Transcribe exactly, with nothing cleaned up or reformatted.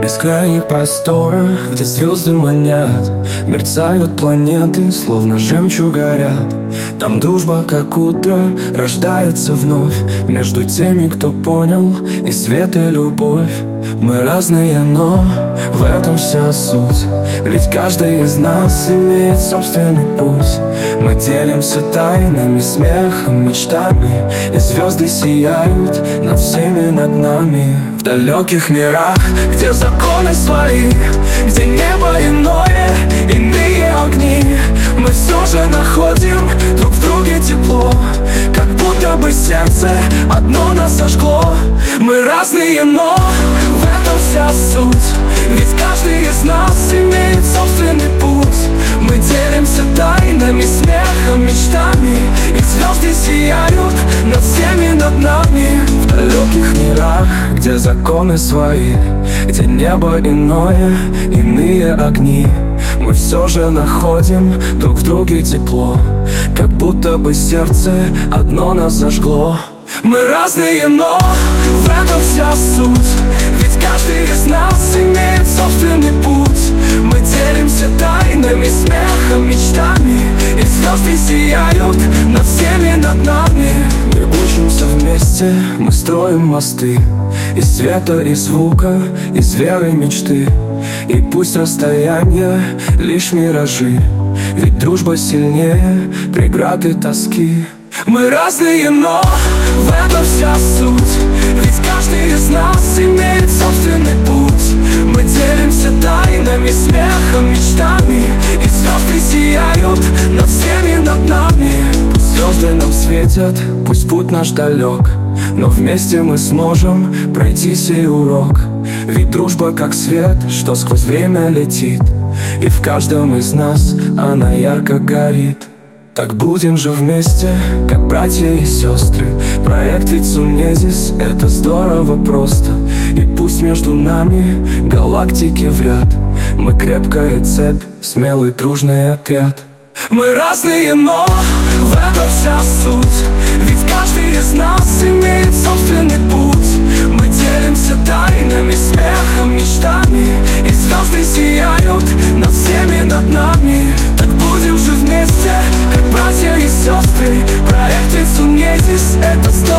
бескрайних просторах, где звезды манят, мерцают планеты, словно жемчуг горят. Там дружба, как утро, рождается вновь между теми, кто понял и свет, и любовь. Мы разные, но в этом вся суть, ведь каждый из нас имеет собственный путь. Мы делимся тайнами, смехом, мечтами, и звезды сияют над всеми, над нами. В далеких мирах, где законы свои, где небо иное, иные огни, мы все же находим друг в друге тепло, как будто бы сердце одно нас зажгло. Мы разные, но в этом вся суть, ведь каждый из нас имеет собственный путь. Мы делимся тайнами, смехом, мечтами, и звезды сияют над всеми, над нами. В далеких мирах, где законы свои, где небо иное, иные огни, мы все же находим друг в друге тепло, как будто бы сердце одно нас зажгло. Мы разные, но в этом вся суть, ведь каждый из нас имеет собственный путь. Мы делимся тайнами, смехом, мечтами, и звезды сияют над всеми, над нами. Мы учимся вместе, мы строим мосты из света и звука, из веры и мечты. И пусть расстояние лишь миражи, ведь дружба сильнее преград и тоски. Мы разные, но в этом вся суть, ведь каждый из нас имеет собственный путь. Мы делимся тайнами, смехом, мечтами, и звезды сияют над всеми, над нами. Пусть звезды нам светят, пусть путь наш далек, но вместе мы сможем пройти сей урок. Ведь дружба как свет, что сквозь время летит, и в каждом из нас она ярко горит. Так будем же вместе, как братья и сестры. Проект ведь Сунезис, это здорово просто. И пусть между нами галактики в ряд, мы крепкая цепь, смелый дружный отряд. Мы разные, но в этом вся суть, ведь каждый из нас имеет собственный путь. Мы делимся тайнами, смехом, мечтами, и звезды сияют над всеми, над нами. Так будем же вместе, как братья и сестры. Проект ведь Сунезис, это